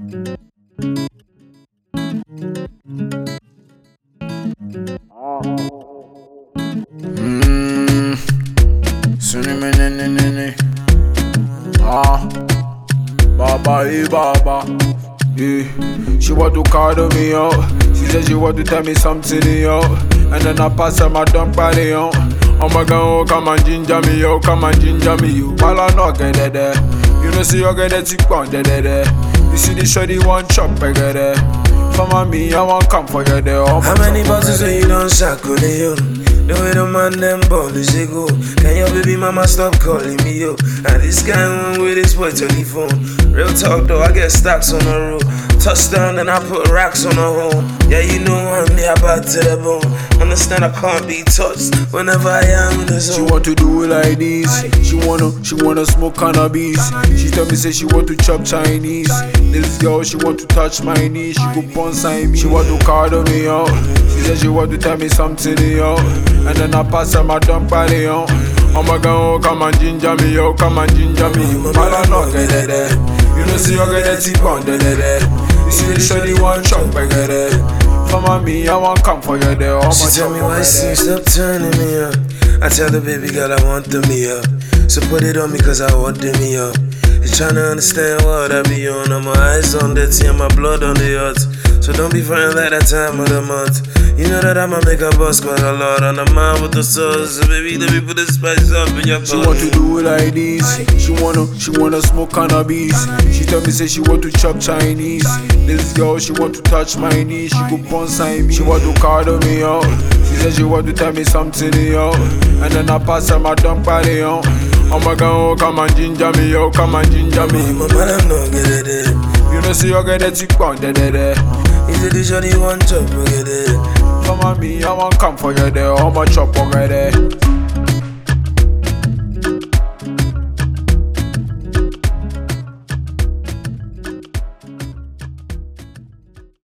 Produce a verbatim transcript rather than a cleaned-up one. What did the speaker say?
Mmm, Sunny me ne ne ne ne. Ah, Baba e Baba. Yeah, she want to call me out. She said she want to tell me something, yo. And then I pass her my dump body, yo. Oh my God, oh, come and ginger me, yo. Come and ginger me, yo. While I not get there, you know, see you get that tick on there. You see the shorty one chop, I get there. For me, I want come for you there. How many bottles when you don't shackle yo? The way the man them ball is they go. Can your baby mama stop calling me yo? And this guy went with his boy telephone. Real talk though, I get stacks on the road. Touchdown and I put racks on the home. Yeah, you know I'm me about to the bone. Understand I can't be touched whenever I am in the zone. She want to do it like this. She wanna, she wanna smoke cannabis. She tell me say she want to chop Chinese. This girl she want to touch my knee. She go bonsai me. She want to call me yo. She said she want to tell me something yo. And then I pass her my dump body yo. Oh my God, oh, come and ginger me yo, come and ginger me. Man I not get there. You know see you get that tip on there. You see the shorty one chop I get it. For me, I want come for you there. Oh, she tell me why she stop turning me up. I tell the baby girl I want the me up. So put it on me cause I want the me up. You tryna understand what I be on. And my eyes on the tea and my blood on the yacht. So don't be friends like that time of the month. You know that I'ma make a bust quite a lot. On the mind with the sauce. So baby, let me put the spice up in your She want to do it like this. She wanna, she wanna smoke cannabis. She tell me say she want to chop Chinese. This girl she want to touch my knee. She go bonsai me. She want to call me yo. She said she want to tell me something yo. And then I pass her my dump body yo. Oh my God, oh, come and ginger me yo, come and ginger me. My man I'm not get it. You know see you get that tick on there. You said the shorty one chop, get it. For me, I want come for you there. How much chop on there?